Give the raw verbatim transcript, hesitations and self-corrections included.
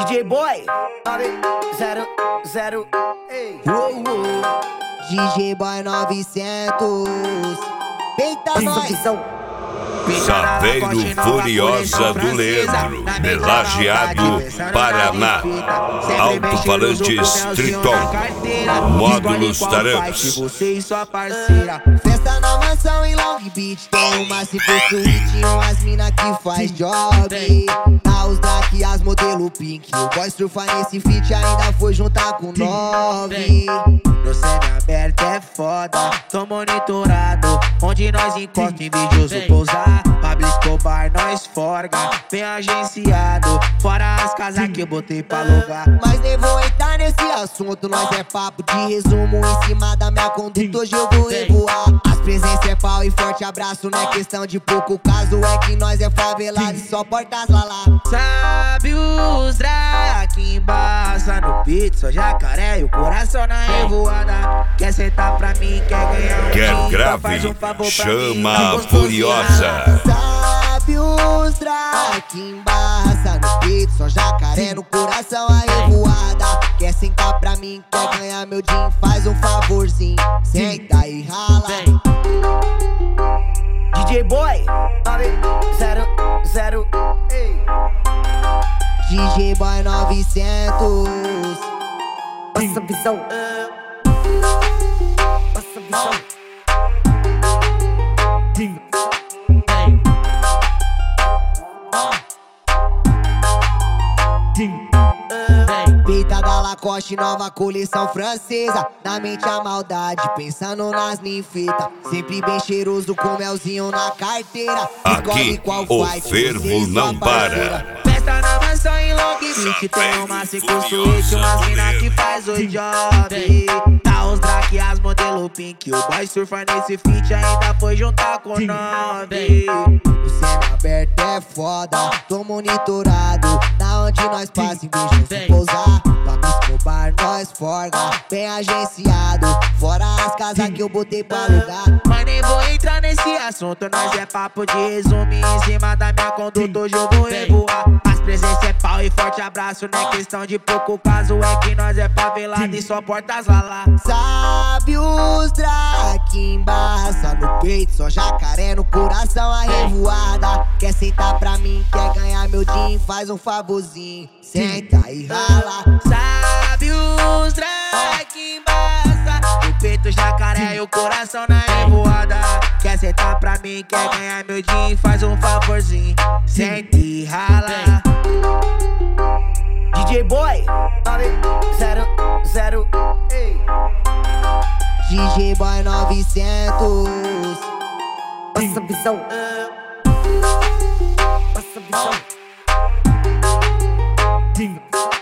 D J Boy, zero, zero, ei. Uou, uou. D J Boy novecentos. Eita, nós! Saveiro Furiosa do Leandro, Melagiado, Paraná. Alto-falantes Triton, módulos Taramps. Você e sua parceira. Festa na mansão em Long Beach. Tem uma cinco suíte e umas mina que faz job. Tá os Drake, as modelo pink. O boy surfa nesse feat ainda foi juntar com nove. No semi-aberto é foda, tô monitorado. Onde nós encosta invidioso pousar. Pablo Escobar, nós forga, bem agenciado. Fora as casas que eu botei pra alugar. Mas nem vou entrar nesse assunto, nós é papo de resumo. Em cima da minha conduta hoje eu vou revoar. As presenças é pau e forte abraço. Não é questão de pouco caso, é que nós é favelado e só portas lá lá. Sabe os Drake embaça no beat, só jacaré e o coração na revoada. Quer sentar pra mim, quer ganhar um Quer dia, grave, faz um favor pra chama mim, Furiosa. Sabe os Drake embaça no beat, só jacaré no coração a revoada. Quer sentar pra mim, quer ganhar meu din, faz um favorzinho, senta e rala. D J Boy, zero, zero, ei. D J Boy novecentos. Passa a visão, passa a visão. Peita da Lacoste, nova coleção francesa. Na mente a maldade, pensando nas ninfetas. Sempre bem cheiroso com melzinho na carteira. Aqui o fervo não para. Festa na mansão em Long Beach. Tem uma cinco suíte, umas mina que faz o job. Tá os Drake, as modelo pink. O boy surfa nesse feat ainda foi juntar com nove. O céu aberto é foda, tô monitorado. Na onde nós passa, em vez de pousar. Pablo Escobar, nós forga, bem agenciado. Fora as casas que eu botei pra alugar. Mas nem vou entrar nesse assunto, nós é papo de resumo. Em cima da minha conduta hoje eu vou revoar. As presenças é pau e forte abraço. Não é questão de pouco caso, é que nós é favelado e só portas lá lá. Sabe os Drake embaça no peito, só jacaré no coração a revoada. Quer sentar pra mim, quer ganhar meu din, faz um favorzinho, senta e rala. Sabe os Drake embaça no peito, jacaré e o coração na revoada. Quer sentar pra mim, quer ganhar meu din, faz um favorzinho, senta e rala. D J Boy, zero, zero, ei. D J Boy novecentos. Passa a visão, passa a visão.